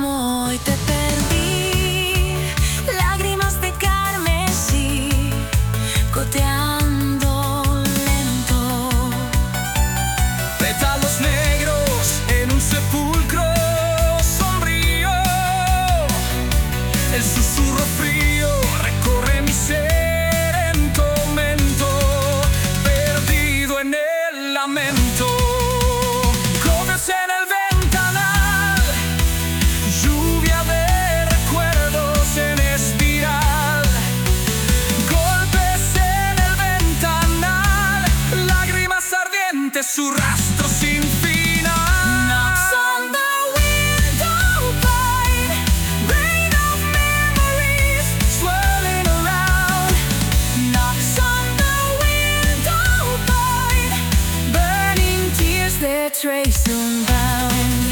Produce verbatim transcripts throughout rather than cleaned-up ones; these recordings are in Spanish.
Hoy te perdí, lágrimas de carmesí, goteando lento. Pétalos negros en un sepulcro sombrío. El susurro frío recorre mi ser en tormento, perdido en el lamento. Gotas en el ventanal, lluvia de recuerdos en espiral. Golpes en el ventanal, lágrimas ardientes, su rastro sin final. Knocks on the window pane, rain of memories swirling around. Knocks on the window pane, burning tears, their trace unbound.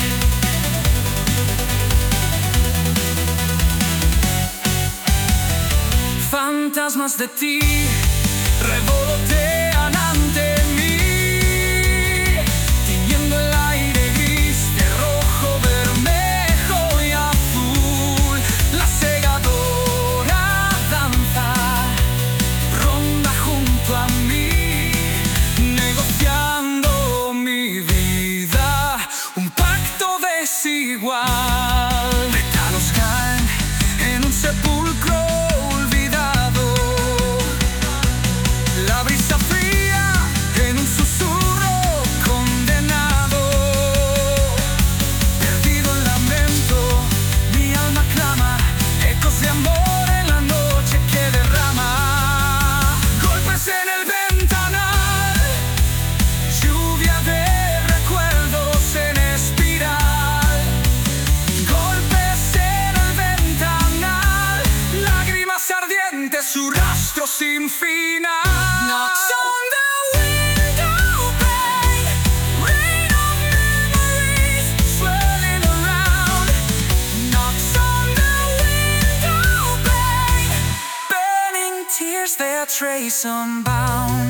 Fantasmas de ti revolotean ante mí, tiñendo el aire gris de rojo, bermejo y azul. La segadora danza, ronda junto a mí, negociando mi vida, un pacto desigual. Pétalos caen en un sepulcro olvidado, la brisa fría en un susurro condenado. Perdido en lamento, mi alma clama, ecos de amor en la noche que derrama. Golpes en el ventanal, lluvia de recuerdos en espiral. Golpes en el ventanal, lágrimas ardientes, su rastro sin final. Knocks on the window pane, rain of memories swirling around. Knocks on the window pane, Burning tears, their trace unbound.